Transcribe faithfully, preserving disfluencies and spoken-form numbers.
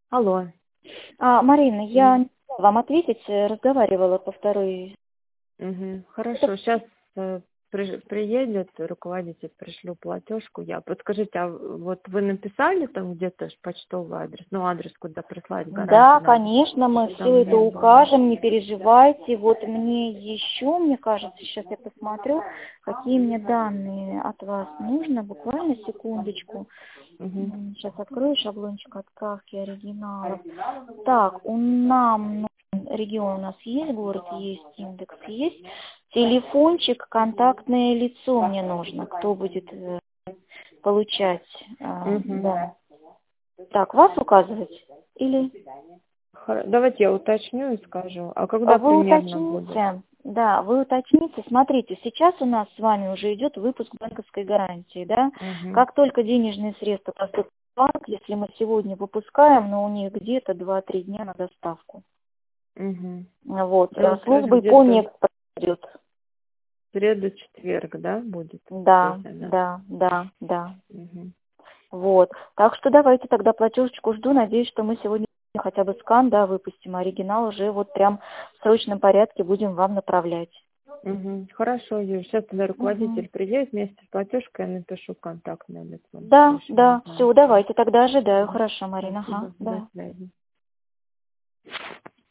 Алло. А, Марина, я М, не могла вам ответить, э, разговаривала по второй. мгм. Это Хорошо, сейчас приедет руководитель, пришлю платежку. Я подскажите, а вот вы написали там где-то ж почтовый адрес, ну адрес, куда прислать Да, гарантию надо, конечно, мы чтобы все там это не было. укажем, не переживайте. Вот мне еще, мне кажется, сейчас я посмотрю, какие мне данные от вас нужно. Буквально секундочку. Мгм. Сейчас открою шаблончик отправки оригиналов. Так, у нам ну, регион у нас есть, город есть, индекс есть. Телефончик, контактное лицо мне нужно, кто будет э, получать. а, Мгм. да. Так, вас указывать или Хоро- Давайте я уточню и скажу. А а когда вы примерно будет? уточните? Да, вы уточните. Смотрите, сейчас у нас с вами уже идет выпуск банковской гарантии, да? Угу. Как только денежные средства поступят в банк, если мы сегодня выпускаем, но у них где-то два-три дня на доставку. Угу. Вот, Ну, э, то есть службы по где-то не пройдет. среда-четверг, да, будет Да, здесь она? да, да, да. Угу. Вот. Так что давайте тогда платежечку жду. Надеюсь, что мы сегодня хотя бы скан, да, выпустим, а оригинал уже вот прям в срочном порядке будем вам направлять. Угу. Хорошо, Юр, сейчас тогда Мгм. руководитель приедет вместе с платежкой, я напишу контактное лицо, в Да, общем, не да, знаю. все, давайте тогда ожидаю. Мгм. Хорошо, Марина. Ага, Спасибо, до да. связи.